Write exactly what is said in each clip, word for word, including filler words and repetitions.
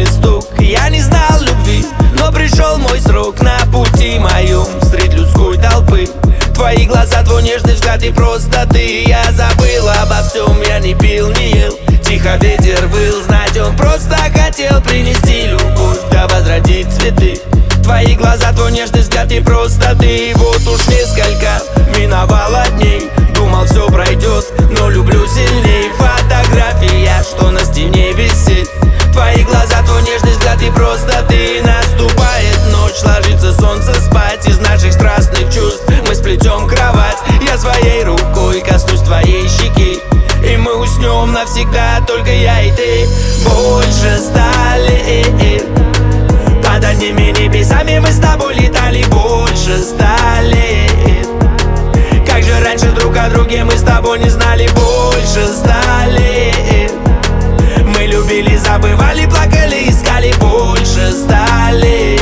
ли стук. Я не знал любви, но пришел мой срок. На пути моем средь людской толпы твои глаза, твой нежный взгляд и просто ты. Я забыл обо всем, я не пил, не ел. Тихо ветер выл, знать он просто хотел принести любовь, да возродить цветы. Твои глаза, твой нежный взгляд и просто ты. Вот уж несколько миновало дней, думал все пройдет, но люблю сильней. Фотография, что на стене висит, твои глаза, твой нежный взгляд и просто ты. Наступает ночь, ложится солнце спать. Из наших страстных чувств мы сплетем кровать. Я своей рукой коснусь твоей щеки, и мы уснем навсегда, только я и ты. Больше стали, под одними небесами мы с тобой летали. Больше стали, как же раньше друг о друге мы с тобой не знали. Больше стали, мы любили, забывали, плакали, искали. Больше стали.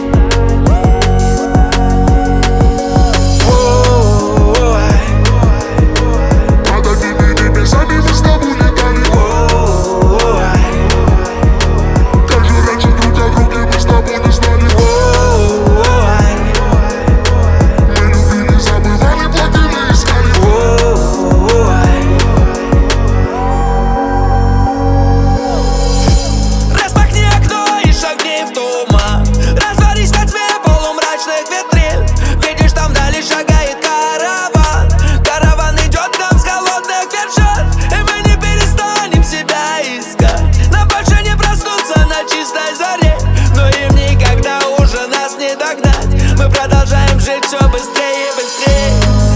Мы продолжаем жить все быстрее и быстрее.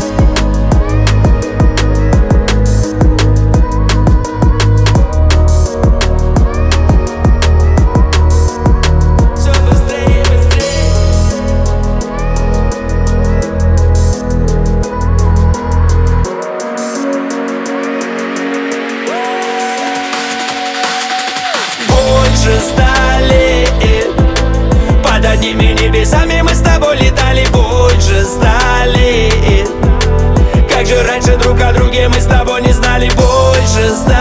Все быстрее и быстрее. Больше стали, под одними небесами мы с тобой летали. Больше стали, как же раньше друг о друге мы с тобой не знали. Больше стали.